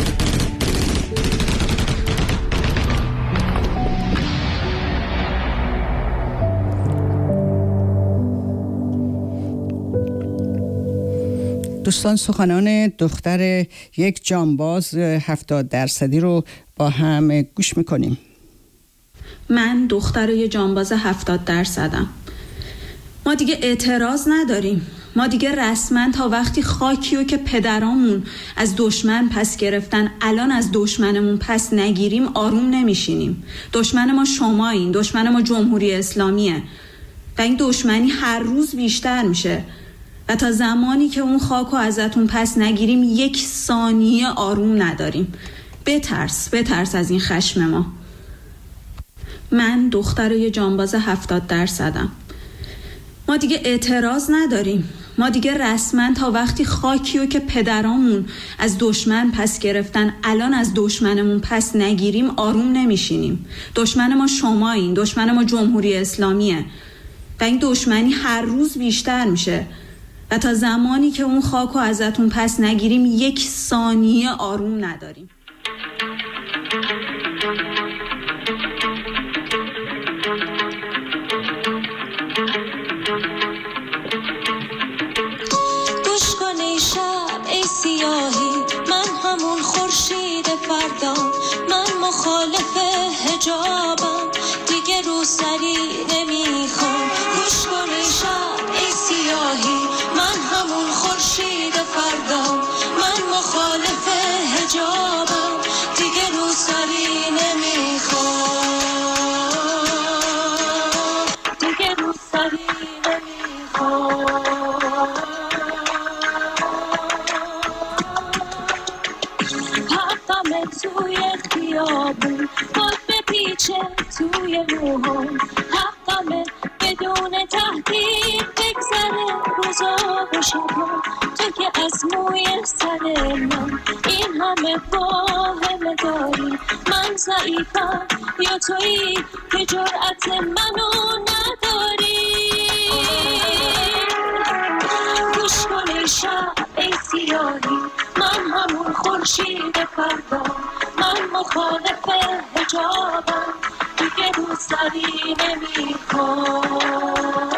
S1: دوستان سخنان دختر یک جانباز هفتاد درصدی رو با هم گوش میکنیم.
S9: من دختر یه جانباز هفتاد درصدم. ما دیگه اعتراض نداریم. ما دیگه رسما تا وقتی خاکیو که پدرامون از دشمن پس گرفتن الان از دشمنمون پس نگیریم آروم نمیشینیم. دشمن ما شمایین، دشمن ما جمهوری اسلامیه و این دشمنی هر روز بیشتر میشه و تا زمانی که اون خاکو ازتون پس نگیریم یک ثانیه آروم نداریم. بترس بترس از این خشم ما. من دختر یه جانباز هفتاد درصدم. ما دیگه اعتراض نداریم. ما دیگه رسما تا وقتی خاکیو که پدرامون از دشمن پس گرفتن الان از دشمنمون پس نگیریم آروم نمیشینیم. دشمن ما شمایین، دشمن ما جمهوری اسلامیه و این دشمنی هر روز بیشتر میشه و تا زمانی که اون خاکو ازتون پس نگیریم یک ثانیه آروم نداریم.
S2: گوش کن ای شب ای سیاهی، من همون خورشید فردا، من مخالف حجابم، دیگه رو سری نمیخوام. گوش کن ای شب ای سیاهی، من همون خورشید فردا، من مخالف حجابم، دیگه رو سری نمیخوام، دیگه رو سری نمیخوام. توی خیابون خود بپیچه توی موهام، حقمه بدون تهدید بگذره روزا و شبا. تو که از موی سر من این همه واهمه داری، من ضعیفم یا تویی که جرأت منو نداری. گوش کن ای شب ای سیاهی، من همون خورشید فردا، من مخالف حجابم، دیگه رو سری نمیخوام.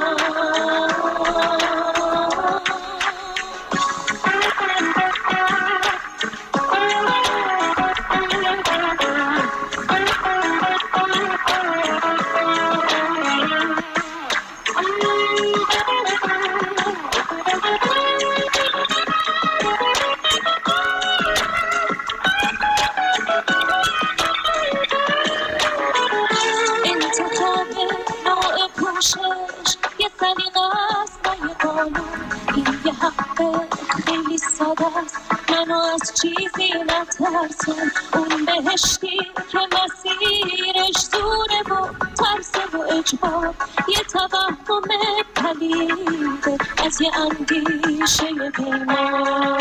S2: یه سلیقه است و یه قانون، این یه حق خیلی ساده است، منو از چیزی نترسون. اون بهشتی که مسیرش دوره و ترس و اجبار، یه توهم پلیده از یه اندیشه بیمار.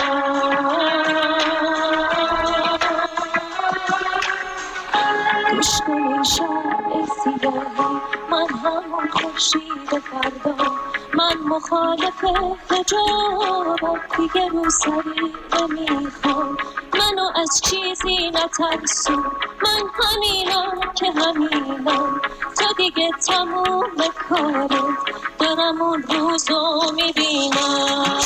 S2: گوش کن ای شب ای سیاهی، من همون خورشید فردا، من مخالف حجابم، دیگه رو سری نمیخوام. منو از چیزی نترسون، من همینم که همینم، تو دیگه تموم کارت، دارم اون روزو میبینم.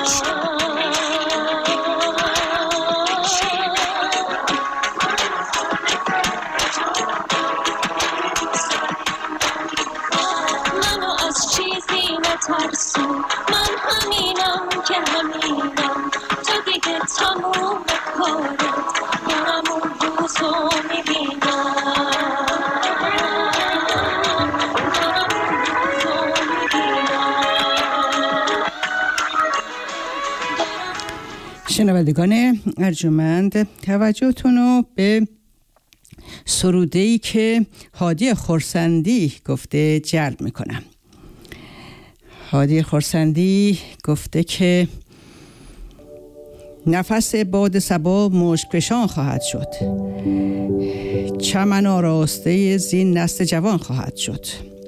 S2: ترسون، من همینم که همینم، تو دیگه تموم کارت، دارم اون روزو میبینم، دارم اون روزو میبینم.
S1: شنوندگان ارجمند، توجهتون رو به سروده‌ای که هادی خرسندی گفته جلب میکنم. هادی خرسندی گفته که نفس باد صبا مشک‌فشان خواهد شد، چمن آراسته زین نسل جوان خواهد شد.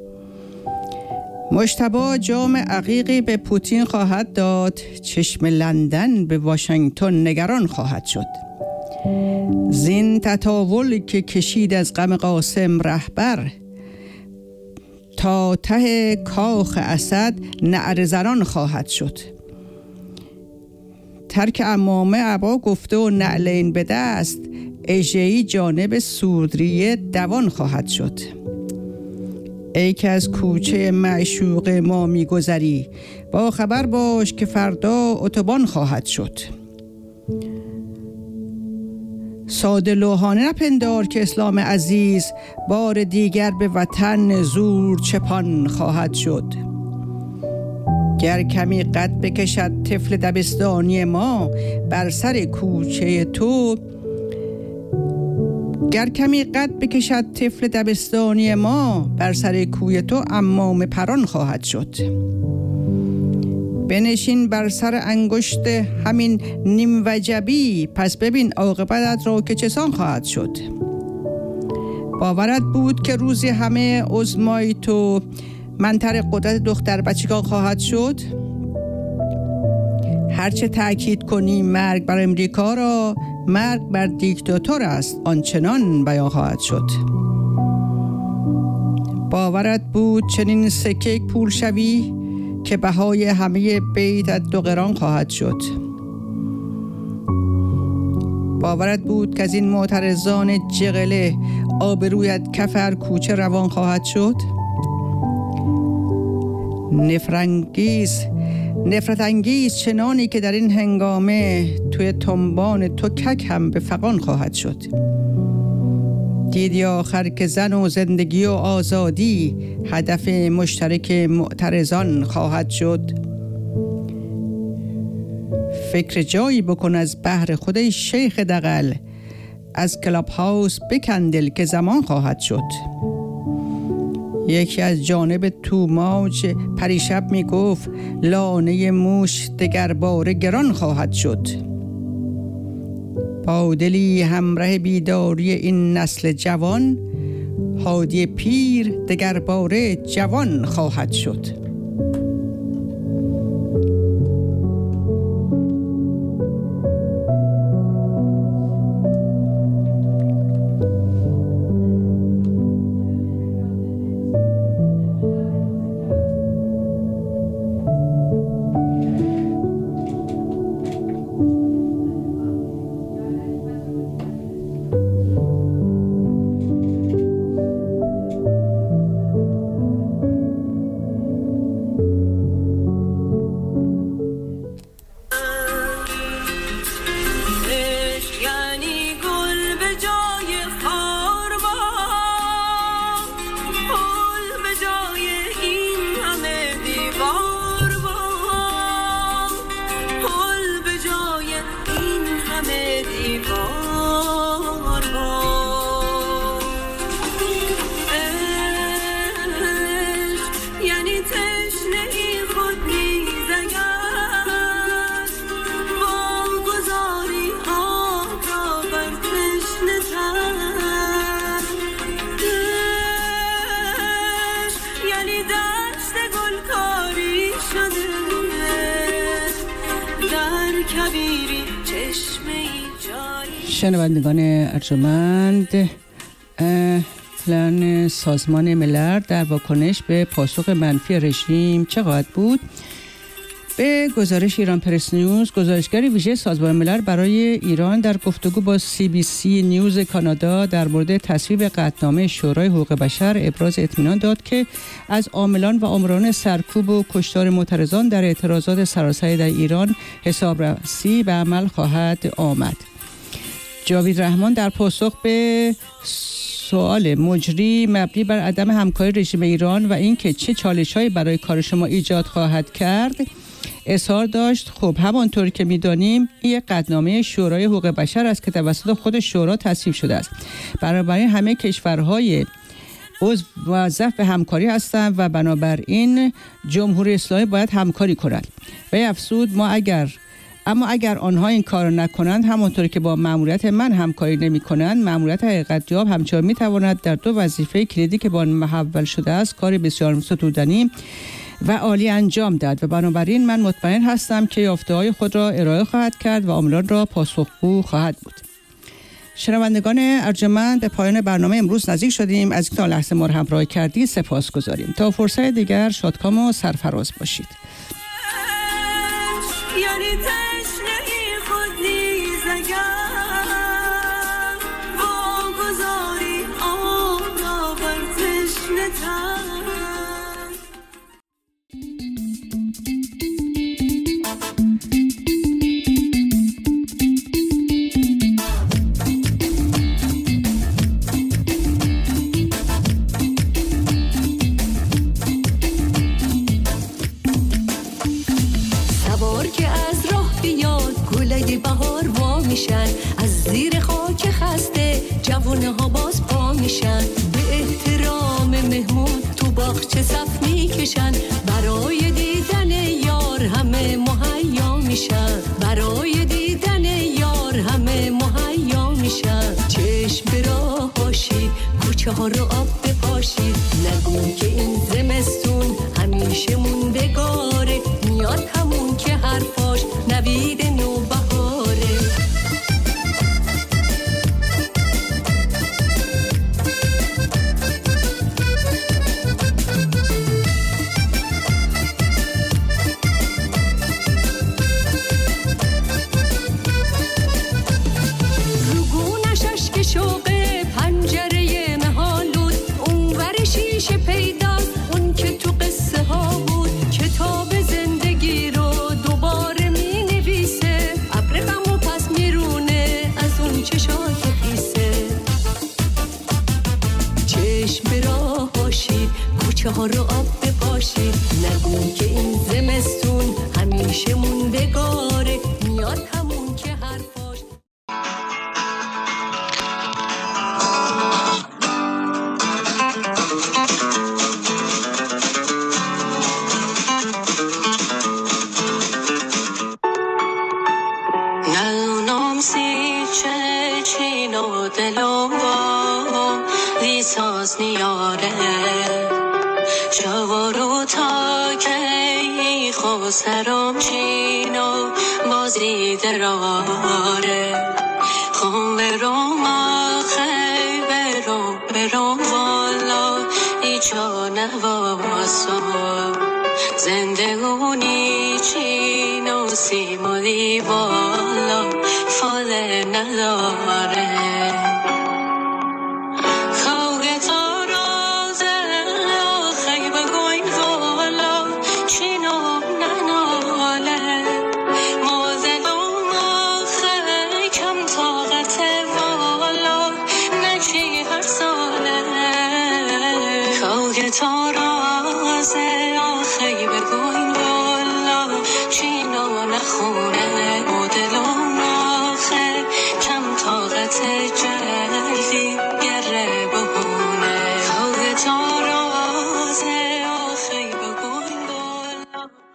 S1: مجتبی جام عقیقی به پوتین خواهد داد، چشم لندن به واشنگتن نگران خواهد شد. زین تطاول که کشید از غم قاسم رهبر، تا ته کاخ اسد نعره زنان خواهد شد. ترک عمامه عبا گفته و نعلین به دست، اژه‌ای جانب سودریه دوان خواهد شد. ای که از کوچه معشوق ما میگذری، با خبر باش که فردا اتوبان خواهد شد. ساده لوحانه نپندار که اسلام عزیز، بار دیگر به وطن زور چپان خواهد شد. گر کمی قد بکشد طفل دبستانی ما بر سر کوچه تو، گر کمی قد بکشد طفل دبستانی ما بر سر کوی تو، عمام پران خواهد شد. بنشین بر سر انگشت همین نیم وجبی، پس ببین عاقبتت را که چسان خواهد شد. باورت بود که روزی همه عزمای تو منطقه قدرت دختر بچگان خواهد شد. هرچه تأکید کنی مرگ بر امریکا را مرگ بر دیکتاتور است آنچنان بیان خواهد شد. باورت بود چنین سکه پول شوی که بهای همه بیت دو قران خواهد شد. باورت بود که از این معترضان جغله آبرویت کفر کوچه روان خواهد شد. نفرانگیز نفرت انگیز چنانی که در این هنگامه توی تنبان تو کک هم به فغان خواهد شد. دیدی آخر که زن و زندگی و آزادی هدف مشترک معترضان خواهد شد. فکر جایی بکن از بحر خود شیخ دغل، از کلاب هاوس بکندل که زمان خواهد شد. یکی از جانب توماج پریشب می گفت لانه موش دگر باره گران خواهد شد. با دلی همراه بیداری این نسل جوان، هادی پیر دگر باره جوان خواهد شد. شنوندگان ارجمند، پلان سازمان ملل در واکنش به پاسخ منفی رژیم چه خواهد بود؟ به گزارش ایران پرس نیوز، گزارشگر ویژه سازمان ملل برای ایران در گفتگو با سی بی سی نیوز کانادا در مورد تصویب قطعنامه شورای حقوق بشر ابراز اطمینان داد که از عاملان و آمران سرکوب و کشتار معترضان در اعتراضات سراسری در ایران حسابرسی به عمل خواهد آمد. جاوید رحمان در پاسخ به سوال مجری مبنی بر عدم همکاری رژیم ایران و اینکه چه چالش‌هایی برای کار شما ایجاد خواهد کرد اظهار داشت خب همانطور که می‌دانیم این قطعنامه شورای حقوق بشر است که توسط خود شورا تصویب شده است. بنابراین همه کشورهای عضو موظف به همکاری هستند و بنابراین جمهوری اسلامی باید همکاری کند. و افزود ما اگر اما اگر آنها این کار نکنند همانطور که با مأموریت من همکاری نمی‌کنند، مأموریت حقیقت یاب همچنان می‌تواند در دو وظیفه کلیدی که با آن محول شده است کار بسیار ستودنی و عالی انجام داد و بنابراین من مطمئن هستم که یافته‌های خود را ارائه خواهد کرد و عاملان را پاسخگو خواهد بود. شنوندگان ارجمند، به پایان برنامه امروز نزدیک شدیم. از اینکه تا لحظه ما را همراهی کردید سپاسگزاریم. تا فرصت دیگر شادکام و سرفراز باشید.
S2: یعنی تشنه خود نیز اگر واگذاری آن را بر تشنه تر. بهار وا میشن از زیر خاک خسته جوونه ها باز پا میشن به احترام مهمون تو باغچه صف میکشن برای دیدن یار همه مهیا میشن برای دیدن یار همه مهیا میشن چشم به راه باشید کوچه ها رو آب بپاشید نگو که این زمستون
S10: ها رو آب بپاشی، نگو که این زمستون همیشه موندگاره، میاد همون که حرفاش.
S2: نونم سی چه چینو دلم لیساز نیاره، جوارو تا که خو سرم چینو بازی دراره، خون برم آخی برم برم والا ایچا نواسو، زندگونی چینو سیمولی والا فال نداره. تا رازه آخی بگوین والا چینو نخونه و دلم آخه کم طاقت جلدی گره بهونه.